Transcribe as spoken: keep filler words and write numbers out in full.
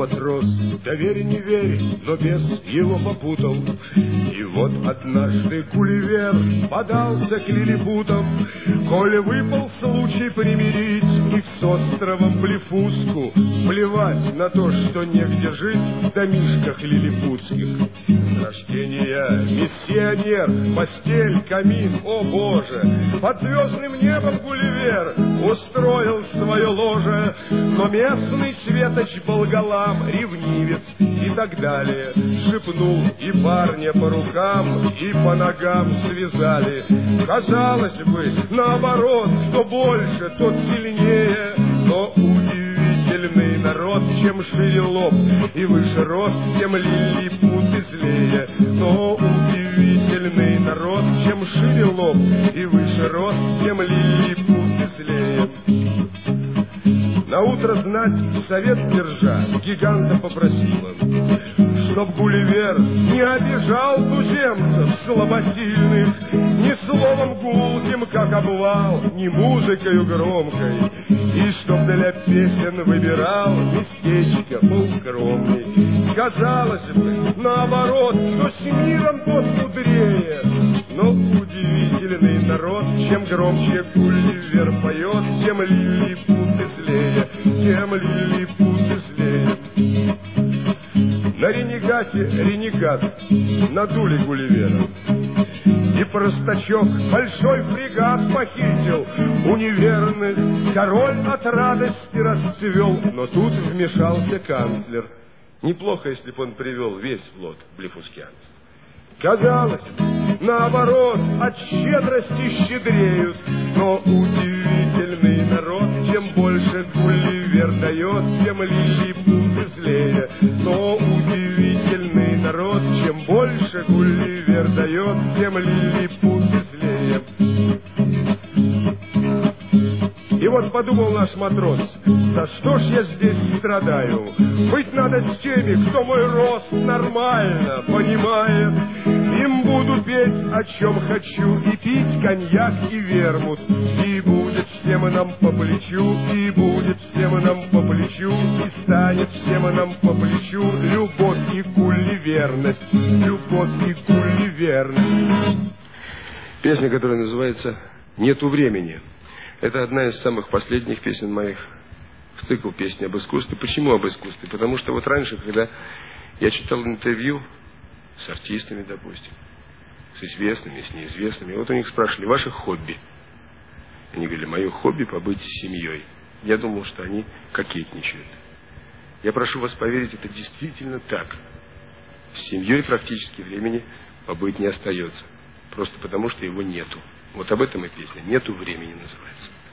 матрос, да верь, не верь, но бес его попутал. И вот однажды Гулливер подался к лилипутам, коли выпал случай примирить их с островом Блефуску. Плевать на то, что негде жить в домишках лилипутских. С рождения миссионер, постель, камин, о боже! Под звездным небом Гулливер устроил свое ложе, но местный светоч Болгалам, ревнивец и так далее, шепнул, и парня по рукам и по ногам связали. Казалось бы, наоборот, кто больше, тот сильнее, но удивительный народ, чем шире лоб и выше рост, тем лилипуты злее. Но удивительный народ, чем шире лоб и выше рост, тем лилипуты злее. Наутро знать совет держа гиганта попросила, чтоб Гулливер не обижал туземцев слаботильных ни словом гулким, как обвал, ни музыкою громкой, и чтоб для песен выбирал местечко полукромный. Казалось бы, наоборот, кто с миром, тот мудрее, но удивительный народ, чем громче Гулливер поет, тем лилипуты злее, тем лилипуты злее. На ренегате ренегат надули Гулливера, и простачок большой фрегат похитил у неверных. Король от радости расцвел, но тут вмешался канцлер. Неплохо, если бы он привел весь флот блефускианцев. Казалось, наоборот, от щедрости щедреют, но удивительный народ, чем больше Гулливер дает, тем лилипуты злее. Но удивительный народ, чем больше Гулливер дает, тем лилипуты злее. И вот подумал наш матрос, да что ж я здесь страдаю? Быть надо с теми, кто мой рост нормально понимает. Им буду петь, о чем хочу, и пить коньяк и вермут. И будет всем нам по плечу, и будет всем нам по плечу, и станет всем нам по плечу любовь и гулливерность, любовь и гулливерность. Песня, которая называется «Нету времени». Это одна из самых последних песен моих в цикл песни об искусстве. Почему об искусстве? Потому что вот раньше, когда я читал интервью с артистами, допустим, с известными, с неизвестными, вот у них спрашивали: ваше хобби? Они говорили: мое хобби — побыть с семьей. Я думал, что они кокетничают. Я прошу вас поверить, это действительно так. С семьей практически времени побыть не остается. Просто потому, что его нету. Вот об этом и песня. «Нету времени» называется.